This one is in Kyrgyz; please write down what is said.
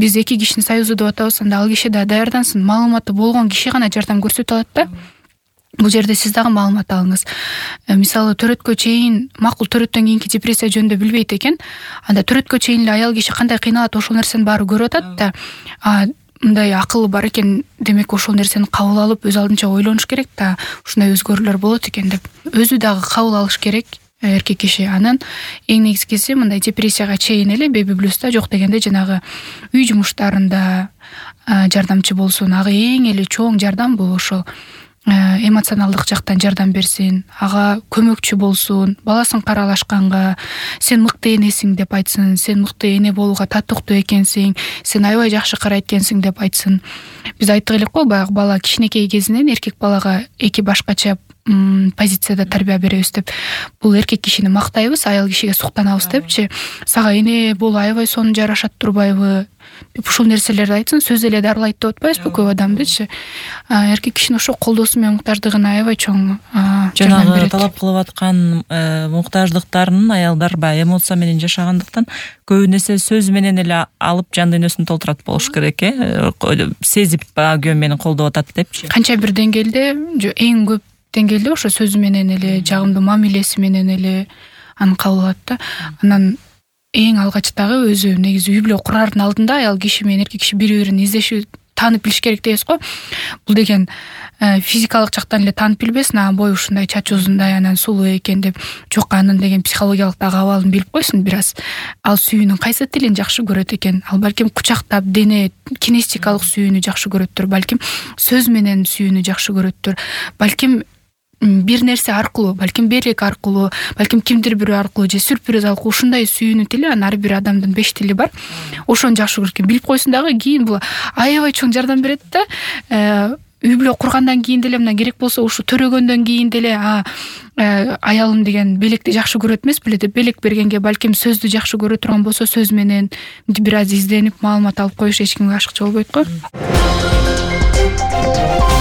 биз эки кишинин союзу деп атабыз, анда ал киши да даярдансын, маалыматы болгон киши гана жардам көрсөтө алат да. Бул жерде сиз дагы маалымат алыңыз. Мисалы төрөткө чейин, макул төрөттөн кийинки депрессия жөнүндө билбейт экен. Анда төрөткө чейин эле аял киши кандай кыйналат ошол нерсени баары көрүп атат да. Мындай акылы бар экен, демек ошол нерсени кабыл алып өз алдынча ойлонуш керек да, ушундай өзгөрүүлөр болот экен деп. Өзү дагы кабыл алыш керек эркек киши. Анан эң негизгиси мындай депрессияга чейин эле беби блюста жок дегенде жанагы үй жумуштарында жардамчы болсун. Ага эң эле чоң жардам бул ошол эмоционалдык жактан жардам берсин, ага көмөкчү болсун, баласын каралашканга, сен мыкты энесиң деп айтсын, сен мыкты эне болууга татыктуу экенсиң, сен аябай жакшы карайт экенсиң деп айтсын. Биз айттык элек го, баягы бала кичинекей кезинен эркек балага эки башкача позицияда тарбия беребиз деп. Бул эркек кишини мактайбыз, аял кишиге суктанабыз депчи. Сага эне болуу аябай сонун жарашат турбайбы? Ушул нерселерди айтсын, сөз эле дарылайт деп атпайбызбы көп адамдычы. Эркек кишинин ошо колдоосу менен муктаждыгына аябай чоң жардам берет. Талап кылып аткан муктаждыктарын аялдар баягы эмоция менен жашагандыктан көбүнесе сөз менен эле алып жан дүйнөсүн толтурат болуш керек, сезип күйөө менен колдоп атат депчи. Канча бир деңгээлде, эң көп деңгээлде ошо сөзү менен эле, жагымдуу мамилеси менен эле аны кабыл алат да. Анан эң алгачтагы өзү негизи үй бүлө курардын алдында аял киши менен эркек киши бири-бирин издеши, таанып билиш керек дейбиз го. Бул деген физикалык жактан эле таанып билбесин, бою ушундай, чачы узундай, анан сулуу экен деп. Жок, анын деген психологиялык дагы абалын билип койсун бир аз. Ал сүйүүнүн кайсы тилин жакшы көрөт экен? Ал балким кучактап, дене кинестикалык сүйүүнү жакшы көрөттүр, балким сөз менен сүйүүнү жакшы көрөттүр, балким бир нерсе аркылуу, балким белек аркылуу, балким кимдир бирөө аркылуу же сюрприз аркылуу ушундай сүйүүнүн тили, анан ар бир адамдын 5 тили бар. Ошону жакшы көрөт экен. Билип койсун дагы, кийин бул аябай чоң жардам берет да. Үй бүлө кургандан кийин деле, мына керек болсо ушу төрөгөндөн кийин деле аялым деген белекти жакшы көрөт эмес беле деп белек бергенге, балким сөздү жакшы көрө турган болсо сөз менен бир аз изденип маалымат алып коюш эч кимге ашыкчы болбойт го.